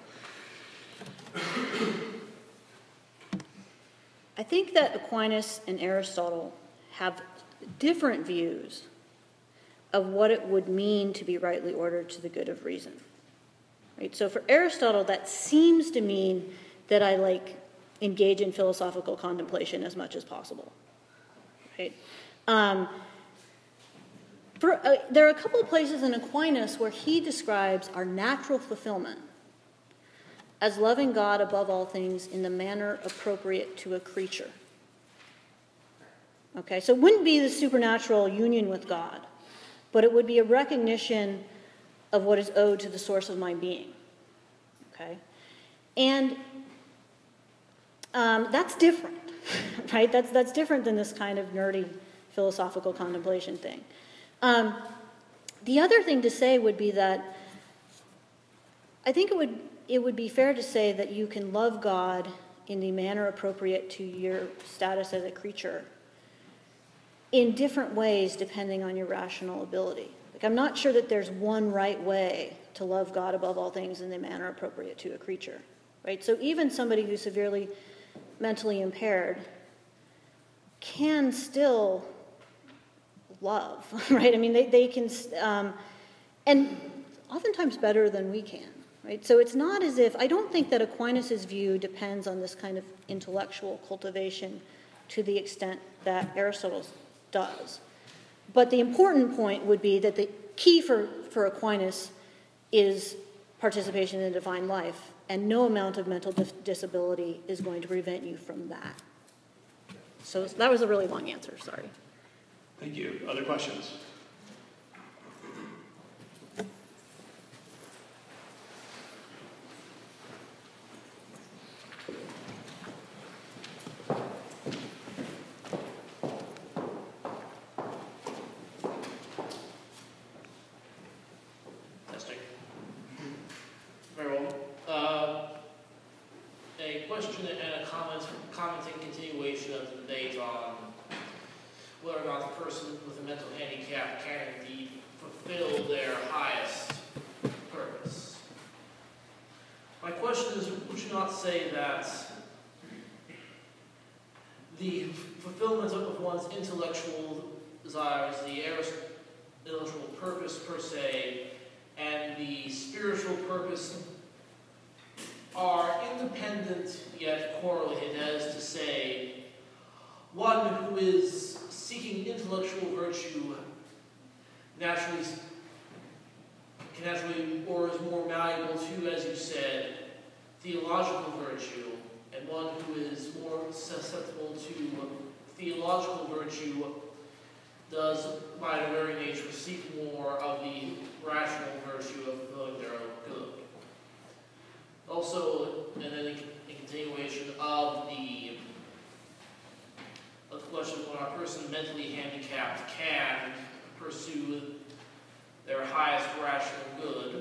S1: I think that Aquinas and Aristotle have different views of what it would mean to be rightly ordered to the good of reason. Right? So for Aristotle, that seems to mean that I like engage in philosophical contemplation as much as possible. Right? Um, for, uh, there are a couple of places in Aquinas where he describes our natural fulfillment as loving God above all things in the manner appropriate to a creature. Okay, so it wouldn't be the supernatural union with God, but it would be a recognition of what is owed to the source of my being. Okay? And um, that's different, right? That's, that's different than this kind of nerdy philosophical contemplation thing. Um, the other thing to say would be that I think it would it would be fair to say that you can love God in the manner appropriate to your status as a creature in different ways depending on your rational ability. Like, I'm not sure that there's one right way to love God above all things in the manner appropriate to a creature, right? So even somebody who's severely mentally impaired can still love, right? I mean, they, they can, um, and oftentimes better than we can, right? So it's not as if, I don't think that Aquinas' view depends on this kind of intellectual cultivation to the extent that Aristotle's does. But the important point would be that the key for, for Aquinas is participation in divine life, and no amount of mental dis- disability is going to prevent you from that. So that was a really long answer, sorry.
S2: Thank you. Other questions? Testing.
S4: Very well. Uh, a question and a comment, commenting continuation of the debate on whether or not the person with a mental handicap can indeed fulfill their highest purpose. My question is, would you not say that the fulfillment of one's intellectual desires, the intellectual purpose per se, and the spiritual purpose are independent yet correlated, as to say, one who is seeking intellectual virtue naturally can naturally, or is more malleable to, as you said, theological virtue, and one who is more susceptible to theological virtue does, by their very nature, seek more of the rational virtue of fulfilling their own good. Also, and then in continuation of the of the question of when a person mentally handicapped can pursue their highest rational good.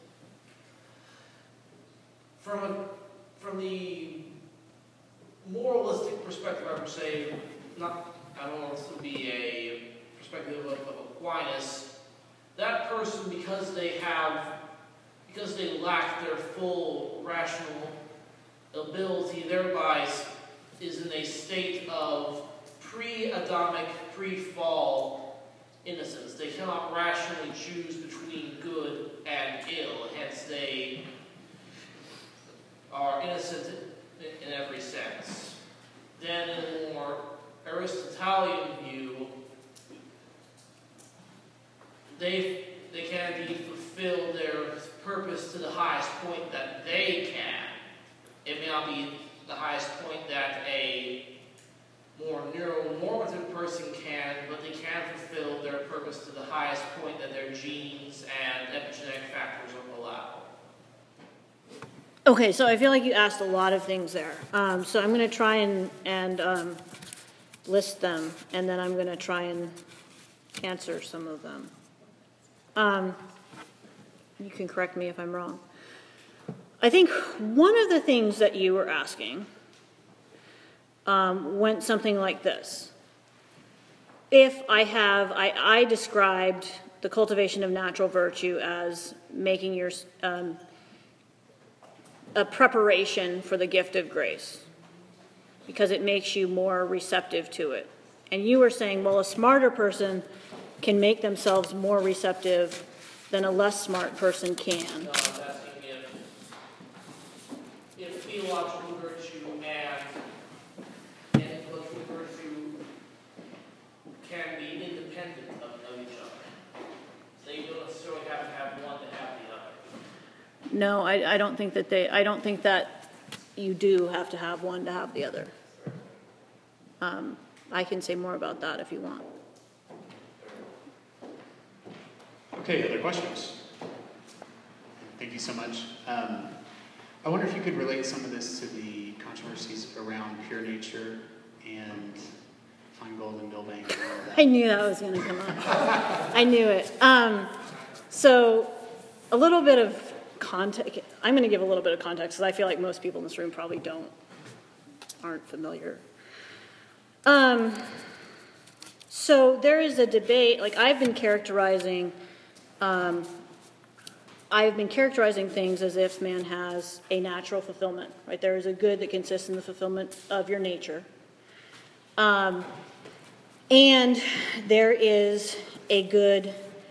S4: From a, from the moralistic perspective, I would say, not, I don't want it to be a perspective of, of Aquinas, that person, because they have, because they lack their full rational ability, thereby is in a state of pre-Adamic, pre-fall innocence. They cannot rationally choose between good and ill, hence they are innocent in every sense. Then in a more Aristotelian view, they, they can indeed fulfill their purpose to the highest point that they can. It may not be the highest point that a more neuronormative person can, but they can fulfill their purpose to the highest point that their genes and epigenetic factors allow.
S1: Okay, so I feel like you asked a lot of things there. Um, so I'm going to try and, and um, list them, and then I'm going to try and answer some of them. Um, you can correct me if I'm wrong. I think one of the things that you were asking um, went something like this. If I have, I, I described the cultivation of natural virtue as making your, um, a preparation for the gift of grace, because it makes you more receptive to it. And you were saying, well, a smarter person can make themselves more receptive than a less smart person can.
S4: No, I was asking if, if theological virtue and, and intellectual virtue can be independent of, of each other. So you don't necessarily have to have one to have the other.
S1: No, I, I don't think that they, I don't think that you do have to have one to have the other. Um, I can say more about that if you want.
S5: Okay, other questions? Thank you so much. Um, I wonder if you could relate some of this to the controversies around pure nature and Feingold and Bilbang and all of that.
S1: I knew that was going to come up. I knew it. Um, so a little bit of context. I'm going to give a little bit of context because I feel like most people in this room probably don't, aren't familiar. Um, so there is a debate, like I've been characterizing Um, I've been characterizing things as if man has a natural fulfillment, right? There is a good that consists in the fulfillment of your nature. Um, and there is a good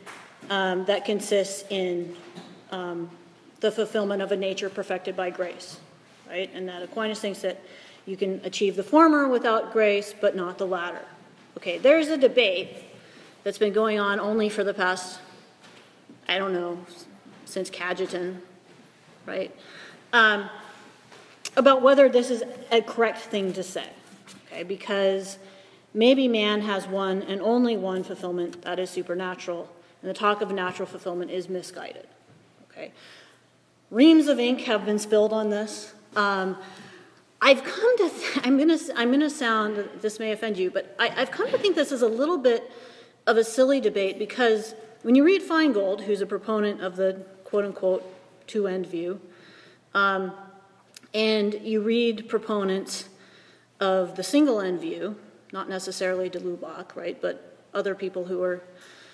S1: um, that consists in um, the fulfillment of a nature perfected by grace, right? And that Aquinas thinks that you can achieve the former without grace, but not the latter. Okay, there's a debate that's been going on only for the past, I don't know, since Cajetan, right? Um, about whether this is a correct thing to say, okay? Because maybe man has one and only one fulfillment that is supernatural, and the talk of natural fulfillment is misguided, okay? Reams of ink have been spilled on this. Um, I've come to, th- I'm gonna, I'm gonna sound, this may offend you, but I, I've come to think this is a little bit of a silly debate because when you read Feingold, who's a proponent of the quote-unquote two-end view, um, and you read proponents of the single-end view, not necessarily de Lubac, right, but other people who are,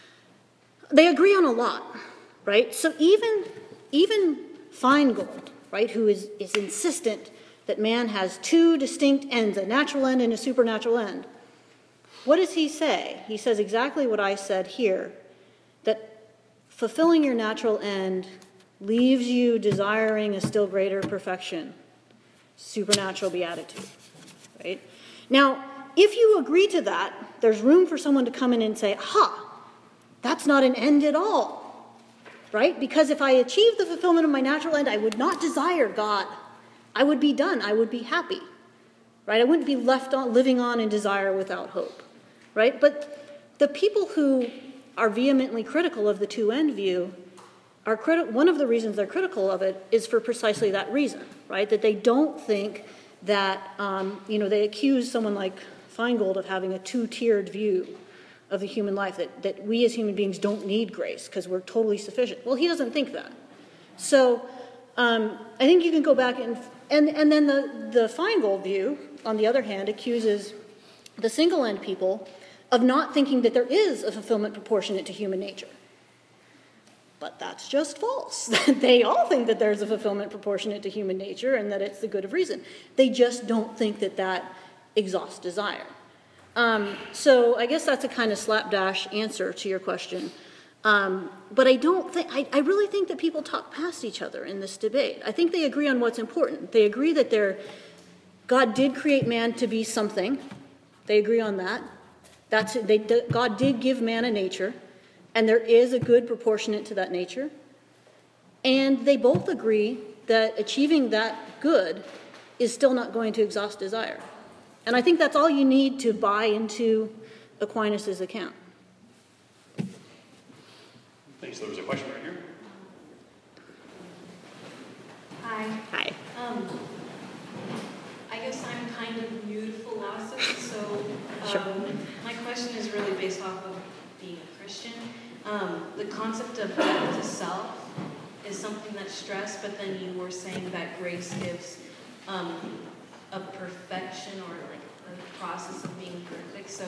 S1: they agree on a lot, right? So even, even Feingold, right, who is, is insistent that man has two distinct ends, a natural end and a supernatural end, what does he say? He says exactly what I said here, that fulfilling your natural end leaves you desiring a still greater perfection, supernatural beatitude, right? Now, if you agree to that, there's room for someone to come in and say, aha, that's not an end at all, right? Because if I achieve the fulfillment of my natural end, I would not desire God. I would be done. I would be happy, right? I wouldn't be left on living on in desire without hope, right? But the people who are vehemently critical of the two-end view are criti- one of the reasons they're critical of it is for precisely that reason, right? That they don't think that, um, you know, they accuse someone like Feingold of having a two-tiered view of the human life, that, that we as human beings don't need grace because we're totally sufficient. Well, he doesn't think that. So um, I think you can go back and, and, and then the, the Feingold view, on the other hand, accuses the single-end people of not thinking that there is a fulfillment proportionate to human nature. But that's just false. They all think that there's a fulfillment proportionate to human nature and that it's the good of reason. They just don't think that that exhausts desire. Um, so I guess that's a kind of slapdash answer to your question. Um, but I don't think, I, I really think that people talk past each other in this debate. I think they agree on what's important. They agree that they're, God did create man to be something. They agree on that. That's, they, God did give man a nature. And there is a good proportionate to that nature. And they both agree that achieving that good is still not going to exhaust desire. And I think that's all you need to buy into Aquinas' account.
S2: Thanks. There was a question right here.
S6: Hi.
S1: Hi.
S6: Um, I guess I'm kind of new to philosophy, so um,
S1: Sure.
S6: my question is really based off of being a Christian. Um, the concept of death to self is something that's stressed, but then you were saying that grace gives um, a perfection or like a process of being perfect. So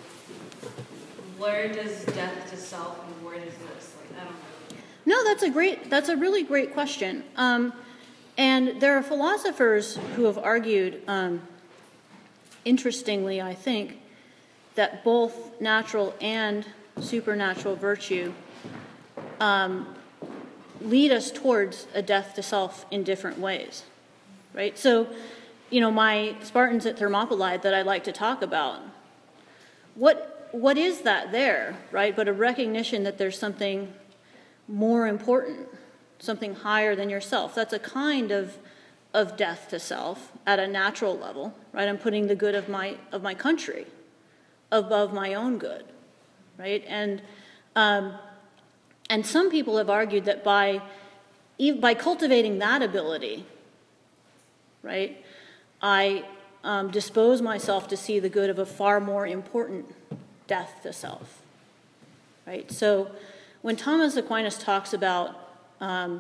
S6: where does death to self and where does this, like, I don't know.
S1: No, that's a great, that's a really great question. Um, and there are philosophers who have argued, um, interestingly, I think, that both natural and supernatural virtue um, lead us towards a death to self in different ways, right? So, you know, my Spartans at Thermopylae that I like to talk about, what what is that there, right? But a recognition that there's something more important, something higher than yourself. That's a kind of of death to self at a natural level, right? I'm putting the good of my of my country above my own good. Right, and um, and some people have argued that by by cultivating that ability, right, I um, dispose myself to see the good of a far more important death to self. Right, so when Thomas Aquinas talks about um,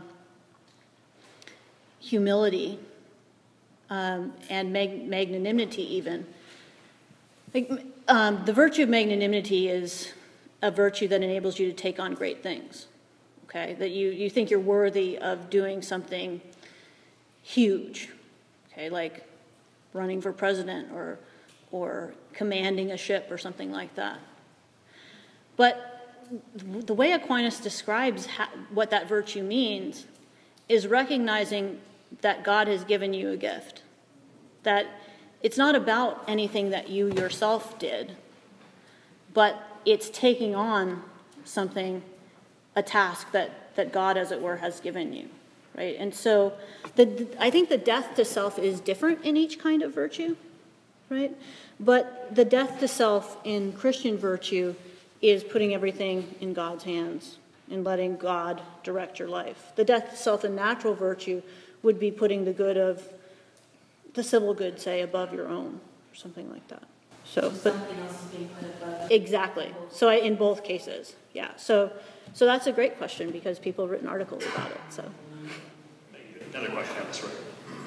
S1: humility um, and mag- magnanimity, even like, um, the virtue of magnanimity is a virtue that enables you to take on great things, okay? That you, you think you're worthy of doing something huge, okay? Like running for president or, or commanding a ship or something like that. But the way Aquinas describes ha- what that virtue means is recognizing that God has given you a gift, that it's not about anything that you yourself did, but it's taking on something, a task that, that God, as it were, has given you, right? And so the, I think the death to self is different in each kind of virtue, right? But the death to self in Christian virtue is putting everything in God's hands and letting God direct your life. The death to self in natural virtue would be putting the good of the civil good, say, above your own, or something like that. So, but
S6: Something else is being put above.
S1: exactly. So I, in both cases, yeah. So, so that's a great question because people have written articles about it. So,
S2: Thank you. Another question on this right.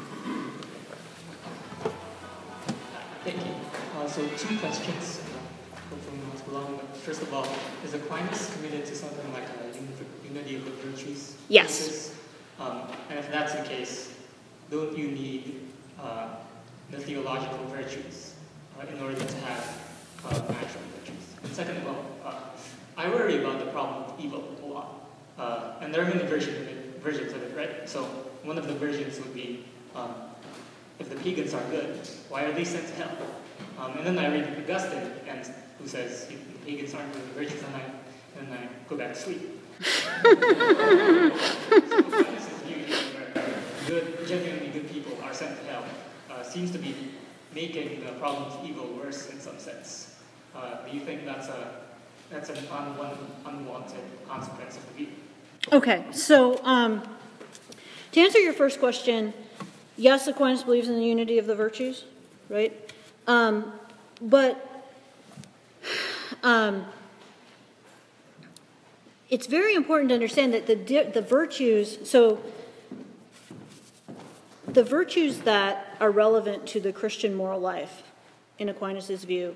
S7: Thank you. Uh, so two questions, hopefully not too long. But first of all, is Aquinas committed to something like a uni- unity of the virtues?
S1: Yes.
S7: Um, and if that's the case, don't you need uh, the theological virtues uh, in order to have uh, natural virtues? And second of all, uh, I worry about the problem of evil a lot. Uh, and there are many versions of it, versions of it, right? So one of the versions would be, um, if the pagans are good, why are they sent to hell? Um, and then I read Augustine, and who says if the pagans aren't doing the virtues, and I, and I go back to sleep. So Aquinas' view where good, genuinely good people are sent to hell uh, seems to be making the problem of evil worse in some sense. Uh, do you think that's a that's an unwanted, unwanted consequence of the view?
S1: okay. So, um, to answer your first question, yes, Aquinas believes in the unity of the virtues, right? Um, but um, it's very important to understand that the di- the virtues. So, the virtues that are relevant to the Christian moral life, in Aquinas' view,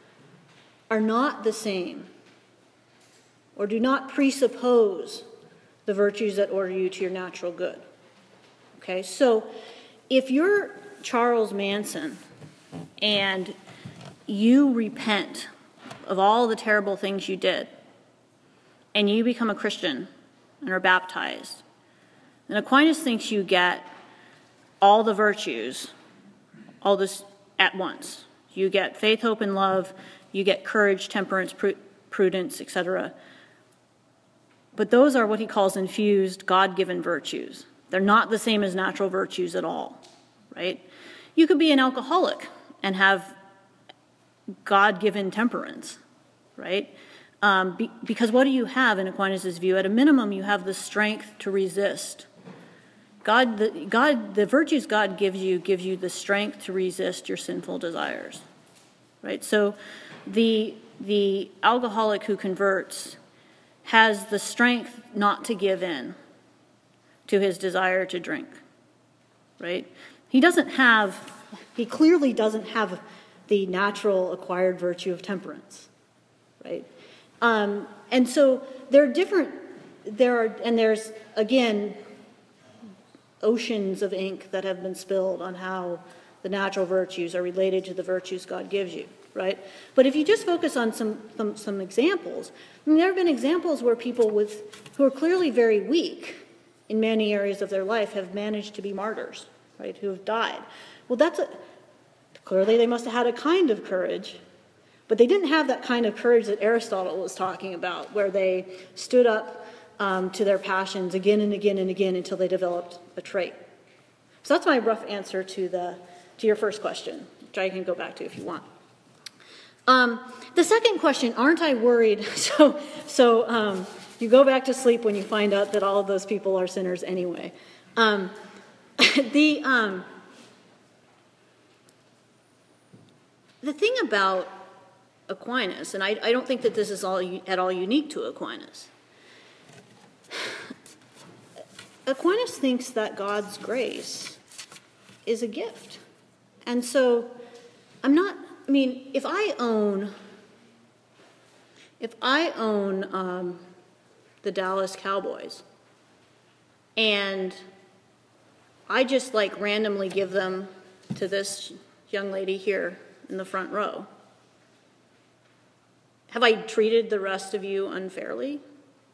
S1: are not the same, or do not presuppose the virtues that order you to your natural good. Okay, so if you're Charles Manson and you repent of all the terrible things you did, and you become a Christian and are baptized, then Aquinas thinks you get all the virtues, all this at once. You get faith, hope, and love. You get courage, temperance, prudence, et cetera. But those are what he calls infused, God-given virtues. They're not the same as natural virtues at all, right? You could be an alcoholic and have God-given temperance, right? Um, be, because what do you have in Aquinas' view? At a minimum, you have the strength to resist. God, the, God, the virtues God gives you gives you the strength to resist your sinful desires, right? So the, the alcoholic who converts has the strength not to give in to his desire to drink, right? He doesn't have, he clearly doesn't have the natural acquired virtue of temperance, right? Um, and so there are different, there are, and there's, again, oceans of ink that have been spilled on how the natural virtues are related to the virtues God gives you, right? But if you just focus on some some, some examples, I mean, there have been examples where people with who are clearly very weak in many areas of their life have managed to be martyrs, right, who have died. Well, that's a, clearly they must have had a kind of courage, but they didn't have that kind of courage that Aristotle was talking about, where they stood up um, to their passions again and again and again until they developed a trait. So that's my rough answer to the to your first question, which I can go back to if you want. Um, the second question, aren't I worried? So, so um, you go back to sleep when you find out that all of those people are sinners anyway. Um, the um, the thing about Aquinas, and I, I don't think that this is all at all unique to Aquinas. Aquinas thinks that God's grace is a gift. And so I'm not, I mean, if I own, if I own um, the Dallas Cowboys and I just like randomly give them to this young lady here in the front row, have I treated the rest of you unfairly?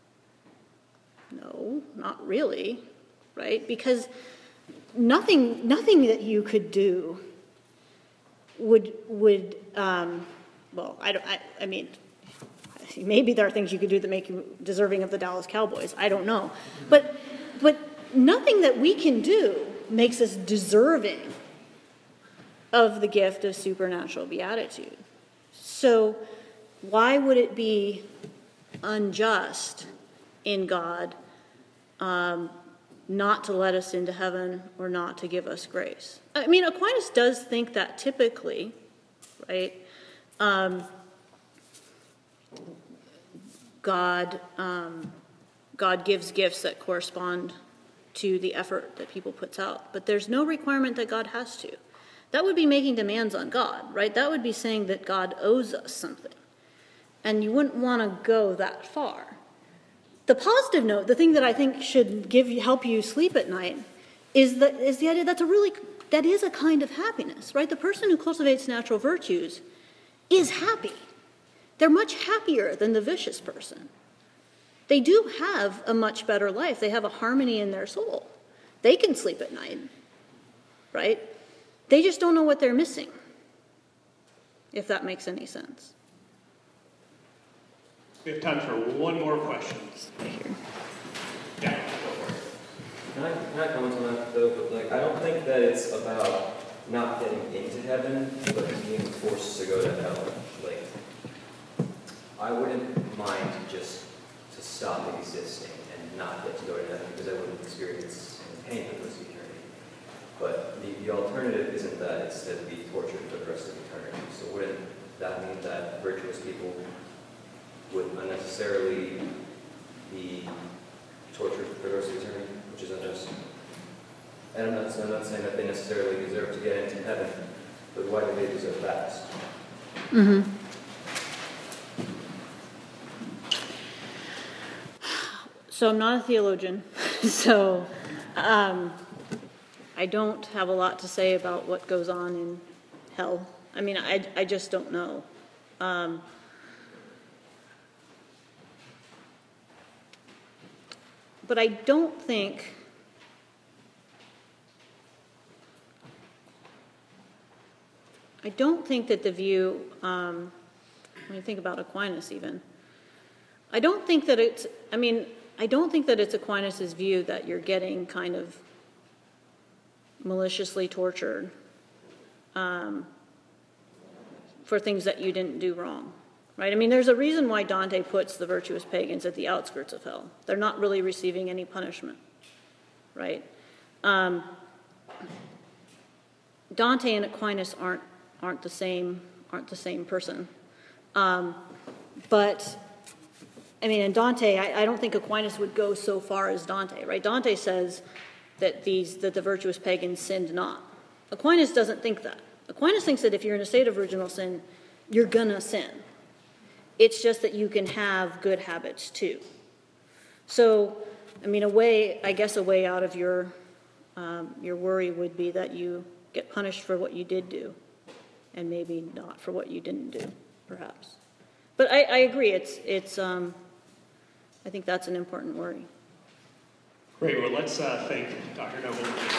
S1: No, not really, right? Because nothing, nothing that you could do would would um, well, I don't. I, I mean, maybe there are things you could do that make you deserving of the Dallas Cowboys. I don't know, but but nothing that we can do makes us deserving of the gift of supernatural beatitude. So why would it be unjust in God um, not to let us into heaven or not to give us grace? I mean, Aquinas does think that typically, right? Um, God, um, God gives gifts that correspond to the effort that people puts out, but there's no requirement that God has to. That would be making demands on God, right? That would be saying that God owes us something, and you wouldn't want to go that far. The positive note, the thing that I think should give you, help you sleep at night, is that is the idea that's a really that is a kind of happiness, right? The person who cultivates natural virtues is happy. They're much happier than the vicious person. They do have a much better life. They have a harmony in their soul. They can sleep at night, right? They just don't know what they're missing, if that makes any sense.
S2: We have time for one more question.
S1: Right here.
S2: Yeah, go for it.
S8: Can I, can I comment on that, though? But, like, I don't think that it's about not getting into heaven, but being forced to go to hell. Like, I wouldn't mind just to stop existing and not get to go to heaven, because I wouldn't experience any pain for the rest of eternity. But the, the alternative isn't that, it's to be tortured for the rest of eternity. So wouldn't that mean that virtuous people would unnecessarily be tortured for the rest of eternity, which is unjust? And I'm not, I'm not saying that they necessarily deserve to get into heaven, but why do they deserve that?
S1: Mm-hmm. So I'm not a theologian, so um, I don't have a lot to say about what goes on in hell. I mean, I, I just don't know. Um, but I don't think I don't think that the view, um, when you think about Aquinas even, I don't think that it's, I mean, I don't think that it's Aquinas' view that you're getting kind of maliciously tortured um, for things that you didn't do wrong, right? I mean, there's a reason why Dante puts the virtuous pagans at the outskirts of hell. They're not really receiving any punishment, right? Um, Dante and Aquinas aren't aren't the same aren't the same person, um, but I mean, in Dante, I, I don't think Aquinas would go so far as Dante, right? Dante says that these that the virtuous pagans sinned not. Aquinas doesn't think that. Aquinas thinks that if you're in a state of original sin, you're gonna sin. It's just that you can have good habits too. So, I mean, a way, I guess, a way out of your um, your worry would be that you get punished for what you did do, and maybe not for what you didn't do, perhaps. But I, I agree. It's it's. Um, I think that's an important worry.
S2: Great. Well, let's uh, thank Doctor Noble.